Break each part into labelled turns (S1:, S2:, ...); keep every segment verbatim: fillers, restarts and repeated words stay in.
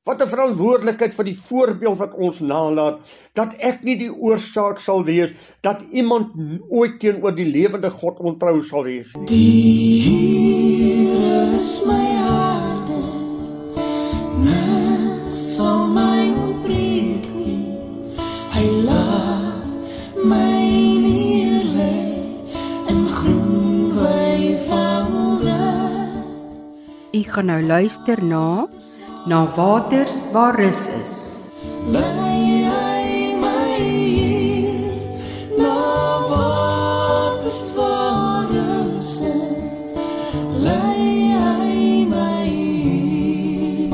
S1: Wat 'n verantwoordelikheid vir die voorbeeld wat ons nalat, dat ek nie die oorsaak sal wees, dat iemand ooit teenoor die lewende God ontrou sal wees.
S2: Die Here is my harte, niks sal my ontbreek nie. Hy laat my neerlê in groen weivelde.
S3: U gaan nou luister na Na waters waar rus is.
S2: Lei hy my hier, na waters waar rus is. Lei hy my hier.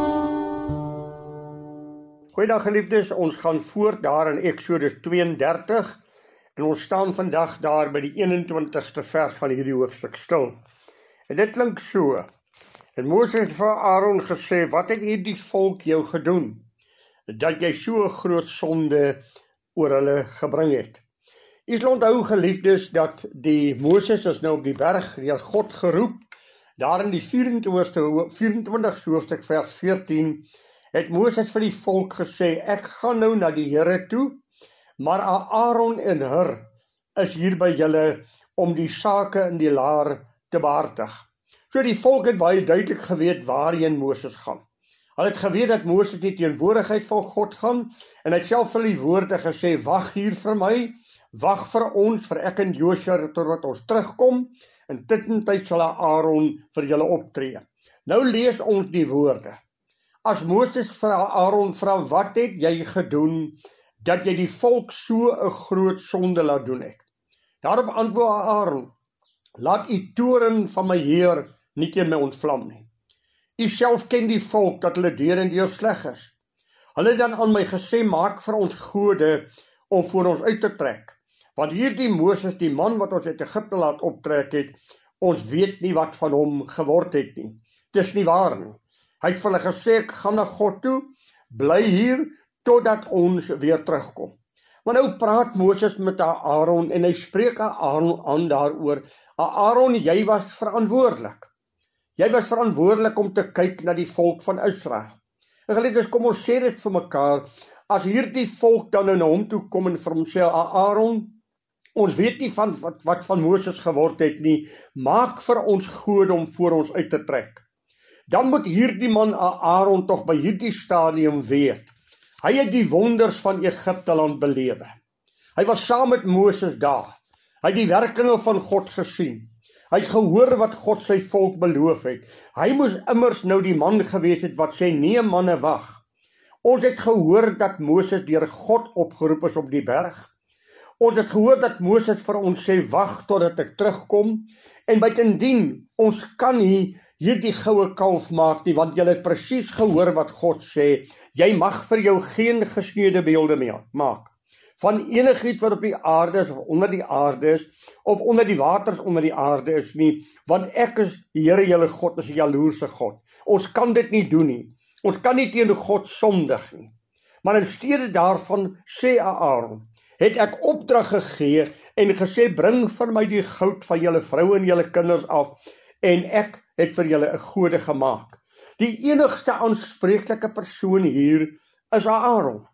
S1: Goeiedag geliefdes, ons gaan voort daar in Eksodus twee en dertig en ons staan vandag daar by die eenentwintigste vers van hierdie hoofstuk stil. En dit klink so. En Moses het vir Aaron gesê, wat het hierdie volk jou gedoen, dat jy so 'n groot sonde oor hulle gebring het. Jy sal onthou geliefdes, dat die Moses is nou op die berg deur God geroep, daar in die vyf-en-twintigste hoofstuk vers veertien, het Moses vir die volk gesê, ek gaan nou na die Here toe, maar Aaron en Hur is hier by julle om die sake in die laar te behartig. So die volk het baie duidelik geweet waarheen Moses gaan. Hulle het geweet dat Moses die teenwoordigheid van God gaan, en hy het self vir die woorde gesê, wag hier vir my, wag vir ons, vir ek en Josua, totdat ons terugkom, en tussentyd sal Aaron vir julle optree. Nou lees ons die woorde. As Moses vir Aaron vra, wat het jy gedoen, dat jy die volk so 'n groot sonde laat doen het? Daarop antwoord Aaron, laat u toren van my Heer nie teen my ontvlam nie. U self ken die volk dat hulle deur en deur sleg is. Hulle het dan aan my gesê, maak vir ons gode om voor ons uit te trek. Want hierdie Moses, die man wat ons uit Egipte laat optrek het, ons weet nie wat van hom geword het nie. Dis nie waar nie. Hy het vir hulle gesê, ek gaan na God toe, bly hier, totdat ons weer terugkom. Maar nou praat Moses met Aaron, en hy spreek Aaron aan daaroor, Aaron, jy was verantwoordelik. Jy was verantwoordelik om te kyk na die volk van Israel. En geliefdes, kom ons sê dit vir mekaar, as hierdie volk dan nou na hom toe kom en vir hom sê, Aaron, ons weet nie van wat, wat van Moses geword het nie, maak vir ons gode om voor ons uit te trek. Dan moet hierdie man Aaron tog by hierdie stadium weet, hy het die wonders van Egipte land belewe. Hy was saam met Moses daar. Hy het die werkinge van God gesien. Hy het gehoor wat God sy volk beloof het. Hy moes immers nou die man gewees het wat sê, nee manne, wag. Ons het gehoor dat Moses deur God opgeroep is op die berg. Ons het gehoor dat Moses vir ons sê, wag totdat ek terugkom. En buitendien, ons kan nie hierdie goue kalf maak nie, want jy het presies gehoor wat God sê, jy mag vir jou geen gesneede beelde meer maak. Van enigiets wat op die aarde is, of onder die aarde is, of onder die waters onder die aarde is nie, want ek is die Here julle God, is 'n jaloerse God. Ons kan dit nie doen nie. Ons kan nie teen God sondig nie. Maar in steede daarvan, sê Aaron, het ek opdrag gegee en gesê, bring vir my die goud van julle vroue en julle kinders af, en ek het vir julle 'n gode gemaak. Die enigste aanspreeklike persoon hier is Aaron.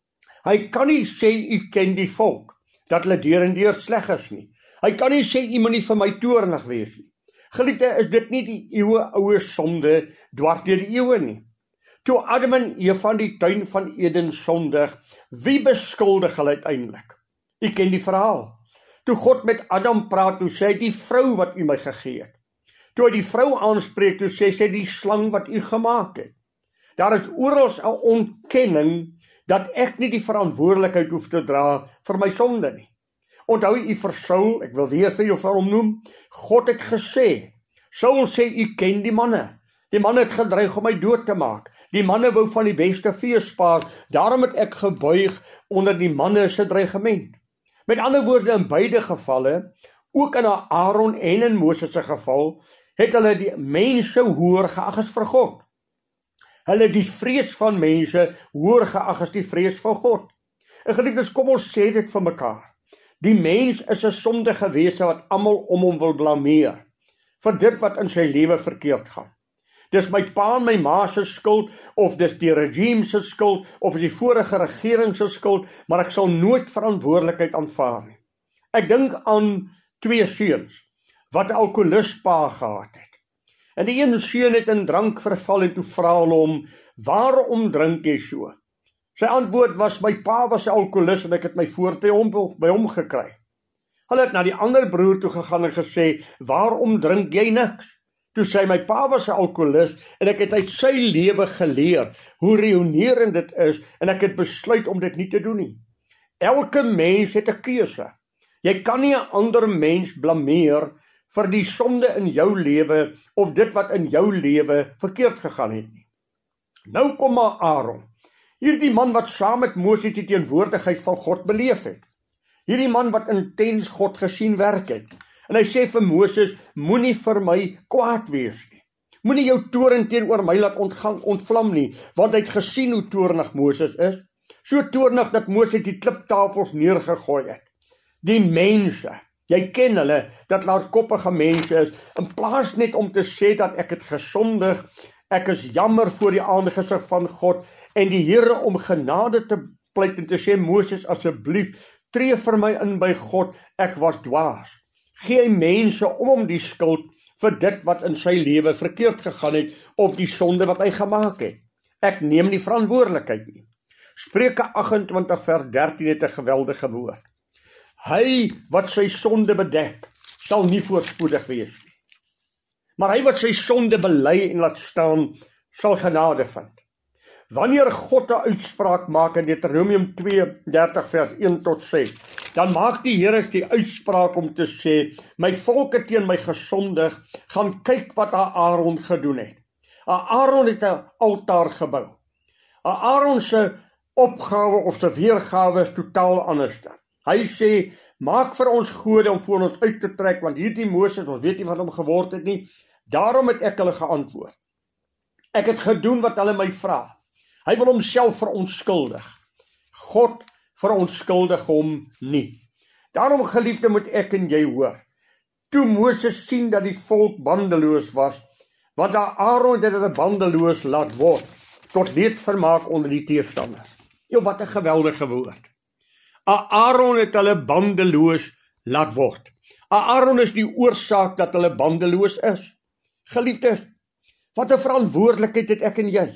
S1: Hy kan nie sê, u ken die volk, dat hulle deur en deur sleg is nie. Hy kan nie sê, u moet nie vir my toornig wees nie. Geliefde, is dit nie die eeue oue sonde, dwars deur die eeue nie. Toe Adam en Eva in die tuin van Eden sondig, wie beskuldig hulle uiteindelik? U ken die verhaal. Toe God met Adam praat, toe sê hy, die vrou wat u my gegee het. Toe hy die vrou aanspreek, toe sê sy, die slang wat u gemaak het. Daar is oral 'n ontkenning dat ek nie die verantwoordelikheid hoef te dra vir my sonde nie. Onthou u vir Saul, ek wil weer vir jou vir hom noem, God het gesê, Saul sê, u ken die manne. Die manne het gedreig om my dood te maak. Die manne wou van die beste vee spaar, daarom het ek gebuig onder die manne se dreigement. Met ander woorde, in beide gevalle, ook in Aaron en in Moses se geval, het hulle die mense hoër geag as vir God. Hulle die vrees van mense hoër geag as die vrees van God. En geliefdes, kom ons sê dit vir mekaar. Die mens is 'n sondige wese wat almal om hom wil blameer vir dit wat in sy lewe verkeerd gaan. Dis my pa en my ma se skuld, of dis die regime se skuld, of die vorige regering se skuld, maar ek sal nooit verantwoordelikheid aanvaar nie. Ek dink aan twee seuns, wat 'n alkoholispa gehad het. En die een seun het in drank verval en toe vra hulle hom, waarom drink jy so? Sy antwoord was, my pa was 'n alkoholist en ek het my voort by hom, by hom gekry. Hulle het na die ander broer toe gegaan en gesê, waarom drink jy niks? Toe sê my pa was 'n alkoholist en ek het uit sy lewe geleer hoe reünerend dit is en ek het besluit om dit nie te doen nie. Elke mens het 'n keuse. Jy kan nie 'n ander mens blameer vir die sonde in jou lewe of dit wat in jou lewe verkeerd gegaan het nie. Nou kom maar Aaron, hierdie man wat saam met Moses die teenwoordigheid van God beleef het. Hierdie man wat intens God gesien werk het. En hy sê vir Moses, moenie vir my kwaad wees nie. Moenie jou toorn teenoor my laat ontgaan, ontvlam nie, want hy het gesien hoe toornig Moses is. So toornig dat Moses die kliptafels neergegooi het. Die mense, jy ken hulle, dat laatkoppige mense is, in plaas net om te sê dat ek het gesondig, ek is jammer voor die aangesig van God, en die Here om genade te pleit en te sê, Moses, asseblief, tree vir my in by God, ek was dwaas. Gee mense om hom die skuld vir dit wat in sy lewe verkeerd gegaan het, of die sonde wat hy gemaak het. Ek neem nie verantwoordelikheid nie. Spreuke agt-en-twintig vers dertien het 'n geweldige woord. Hy wat sy sonde bedek, sal nie voorspoedig wees nie. Maar hy wat sy sonde bely en laat staan, sal genade vind. Wanneer God 'n uitspraak maak in Deuteronomium twee-en-dertig vers een tot ses, dan maak die Here die uitspraak om te sê, my volk het teen my gesondig, gaan kyk wat Aaron gedoen het. Aaron het 'n altaar gebou. Aaron se opgawe of sy weergawe is totaal anders. Hy sê, maak vir ons gode om voor ons uit te trek, want hierdie Moses, ons weet nie wat hom geword het nie, daarom het ek hulle geantwoord. Ek het gedoen wat hulle my vra. Hy wil homself verontskuldig. God verontskuldig hom nie. Daarom, geliefde, moet ek en jy hoor. Toe Moses sien dat die volk bandeloos was, want Aaron het hulle bandeloos laat word, tot leedvermaak onder die teestanders. Jo, wat 'n geweldige woord. Aaron het hulle bandeloos laat word. Aaron is die oorsaak dat hulle bandeloos is. Geliefdes, wat 'n verantwoordelikheid het ek en jy?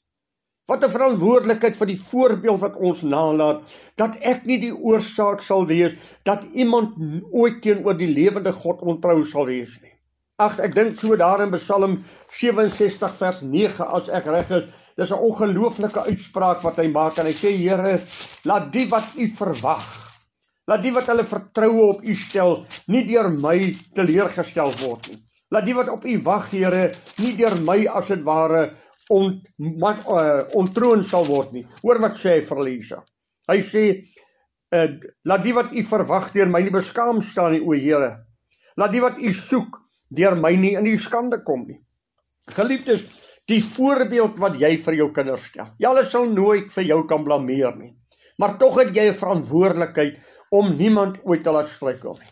S1: Wat 'n verantwoordelikheid vir die voorbeeld wat ons nalaat, dat ek nie die oorsaak sal wees, dat iemand ooit teenoor die lewende God ontrou sal wees nie. Ag, ek dink so daar in Psalm sewe-en-sestig vers nege, as ek reg is, dis 'n ongelooflike uitspraak wat hy maak, en hy sê, Here, laat die wat u verwag, laat die wat hulle vertroue op u stel, nie deur my teleurgestel word nie. Laat die wat op u wag, Here, nie deur my as dit ware ont, uh, ontroon sal word nie. Hoor wat sê hy vir Elisa. Hy sê, uh, laat die wat u verwag deur my nie beskaam staan nie, o Here. Laat die wat u soek deur my nie in die skande kom nie. Geliefdes, die voorbeeld wat jy vir jou kinders stel. Ja, hulle sal nooit vir jou kan blameer nie. Maar tog het jy 'n verantwoordelikheid om niemand ooit te laat struikel nie.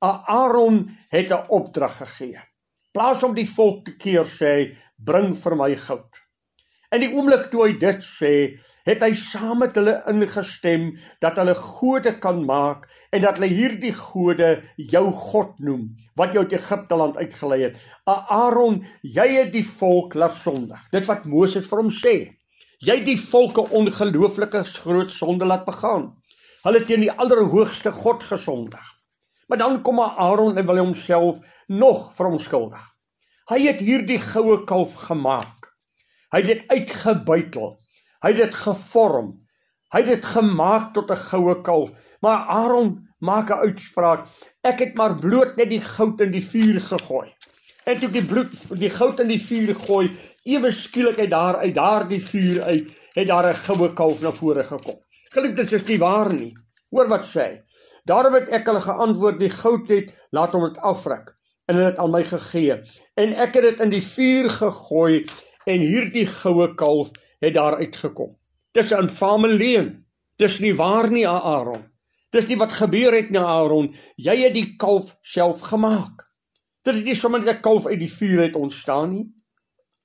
S1: Aaron het 'n opdrag gegee. Plaas om die volk te keer, sê hy, bring vir my goud. En die oomblik toe hy dit sê, het hy saam met hulle ingestem dat hulle gode kan maak en dat hulle hierdie gode jou God noem, wat jou uit Egipte land uitgelei het. Aaron, jy het die volk laat sondig. Dit wat Moses vir hom sê. Jy het die volke ongelooflike groot sonde laat begaan. Hulle teen die allerhoogste God gesondig. Maar dan kom Aaron en wil homself nog verontskuldig. Hy het hierdie goue kalf gemaak. Hy het dit uitgebuitel. Hy het dit gevorm. Hy het dit gemaak tot 'n goue kalf. Maar Aaron maak 'n uitspraak. Ek het maar bloot net die goud in die vuur gegooi. En toe die bloed, die goud in die vuur gooi, ewe skielik uit daar uit daar die vuur uit, het daar 'n goue kalf na vore gekom. Geliefdes, is nie waar nie. Hoor wat sê hy. Daarom het ek hulle geantwoord, die goud het, laat hom dit afruk. En hulle het aan my gegee. En ek het dit in die vuur gegooi, en hierdie goue kalf het daar uitgekom. Dis 'n infame leuen. Dis nie waar nie, Aaron. Dis nie wat gebeur het nie, Aaron. Jy het die kalf self gemaak. Dit is nie sommer net 'n kalf uit die vuur het ontstaan nie.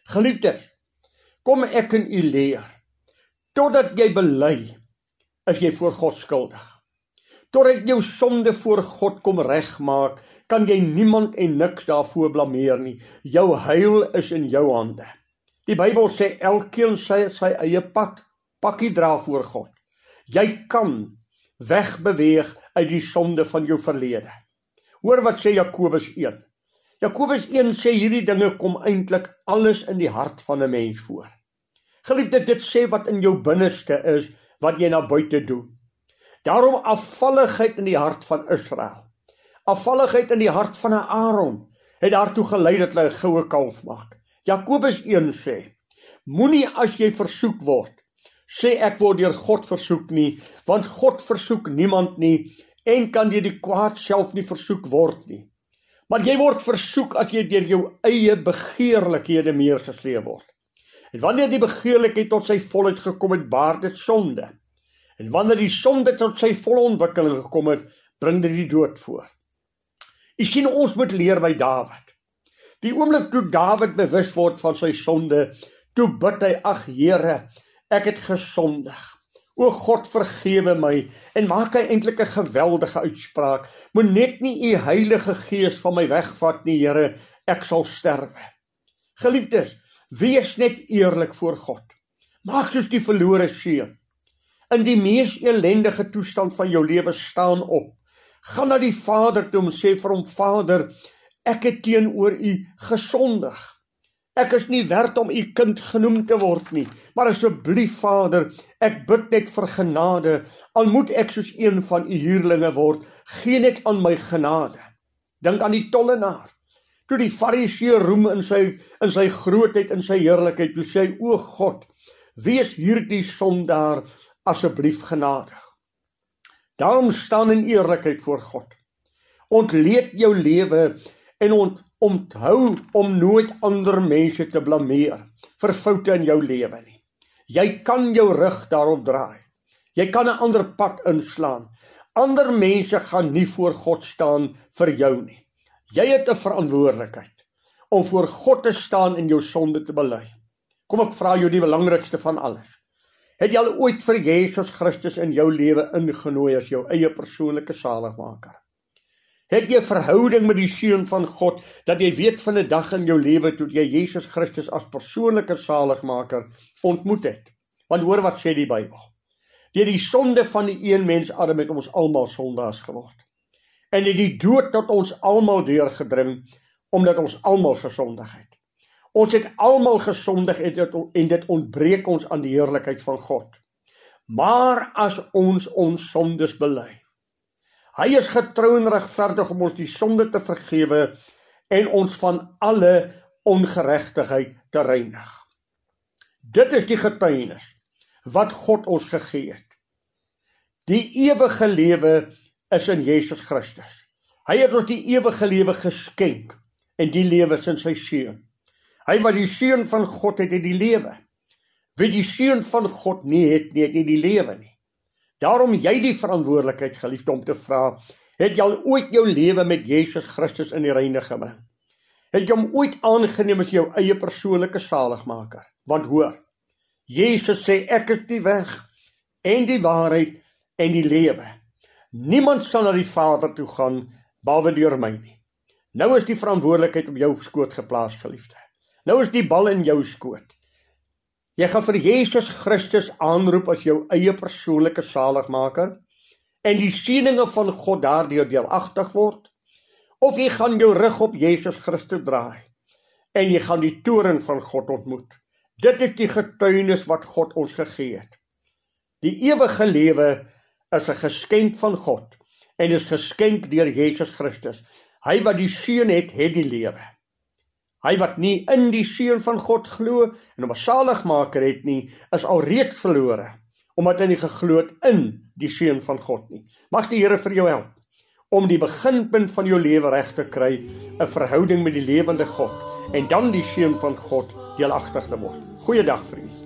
S1: Geliefdes, kom ek in u leer, totdat jy bely, is jy voor God skuldig. Totdat jou sonde voor God kom regmaak, kan jy niemand en niks daarvoor blameer nie. Jou heil is in jou hande. Die Bybel sê, elkeen sy, sy eie pad, pakkie dra voor God. Jy kan wegbeweeg uit die sonde van jou verlede. Hoor wat sê Jakobus een. Jakobus een sê, hierdie dinge kom eintlik alles in die hart van 'n mens voor. Geliefde, dit sê wat in jou binneste is, wat jy na buite doen. Daarom afvalligheid in die hart van Israel, afvalligheid in die hart van 'n Aaron, het daartoe gelei dat hulle 'n goue kalf maak. Jakobus een sê, moenie as jy versoek word, sê ek word deur God versoek nie, want God versoek niemand nie, en kan deur die kwaad self nie versoek word nie. Maar jy word versoek as jy deur jou eie begeerlikhede meegesleep word. En wanneer die begeerlikheid tot sy volheid gekom het, baar dit sonde. En wanneer die sonde tot sy volle ontwikkeling gekom het, bring dit die dood voor. U sien, ons moet leer by Dawid. Die oomblik toe Dawid bewus word van sy sonde, toe bid hy, ag Here, ek het gesondig. O God, vergewe my, en maak hy eintlik 'n geweldige uitspraak. Moet net nie u Heilige Gees van my wegvat nie, Here, ek sal sterwe. Geliefdes, wees net eerlik voor God. Maak soos die verlore seun. In die mees elendige toestand van jou lewe staan op. Gaan na die Vader toe en sê vir hom, Vader, ek het teenoor u gesondig. Ek is nie werd om u kind genoem te word nie, maar asseblief Vader, ek bid net vir genade, al moet ek soos een van u huurlinge word, gee net aan my genade. Dink aan die tollenaar, toe die Fariseer roem in sy, in sy grootheid, in sy heerlikheid, toe sê hy, o God, wees hierdie sondaar asseblief genadig. Daarom staan in eerlikheid voor God. Ontleed jou lewe en ont, onthou om nooit ander mense te blameer vir foute in jou lewe nie. Jy kan jou rug daarop draai. Jy kan 'n ander pad inslaan. Ander mense gaan nie voor God staan vir jou nie. Jy het 'n verantwoordelikheid om voor God te staan en jou sonde te bely. Kom ek vra jou die belangrikste van alles. Het jy al ooit vir Jesus Christus in jou lewe ingenooi as jou eie persoonlike saligmaker? Het jy 'n verhouding met die Seun van God, dat jy weet van 'n dag in jou lewe toe jy Jesus Christus as persoonlike saligmaker ontmoet het? Want hoor wat sê die Bybel. Deur die sonde van die een mens Adam het ons almal sondaars geword. En het die dood tot ons almal deurgedring, omdat ons almal gesondig het. Ons het almal gesondig en dit ontbreek ons aan die heerlikheid van God. Maar as ons ons sondes bely, hy is getrou en regverdig om ons die sonde te vergewe en ons van alle ongeregtigheid te reinig. Dit is die getuienis wat God ons gegee het. Die ewige lewe is in Jesus Christus. Hy het ons die ewige lewe geskenk en die lewe is in sy Seun. Hy wat die Seun van God het, het die lewe. Wie die Seun van God nie het, nie het nie die lewe nie. Daarom jy die verantwoordelikheid, geliefde, om te vra, het jy al ooit jou lewe met Jesus Christus in die reine gebring? Het jy hom ooit aangeneem as jou eie persoonlike saligmaker? Want hoor, Jesus sê, ek is die weg en die waarheid en die lewe. Niemand sal na die Vader toe gaan, behalwe deur my nie. Nou is die verantwoordelikheid op jou skoot geplaas, geliefde. Nou is die bal in jou skoot. Jy gaan vir Jesus Christus aanroep as jou eie persoonlike saligmaker en die seëninge van God daardeur deelagtig word, of jy gaan jou rug op Jesus Christus draai en jy gaan die toorn van God ontmoet. Dit is die getuienis wat God ons gegee het. Die ewige lewe is 'n geskenk van God en is geskenk deur Jesus Christus. Hy wat die Seun het, het die lewe. Hy wat nie in die Seun van God glo en hom as saligmaker het nie, is alreeds verlore, omdat hy nie geglo het in die Seun van God nie. Mag die Here vir jou help om die beginpunt van jou lewe reg te kry, 'n verhouding met die lewende God, en dan die Seun van God deelagtig te word. Goeiedag, vriend.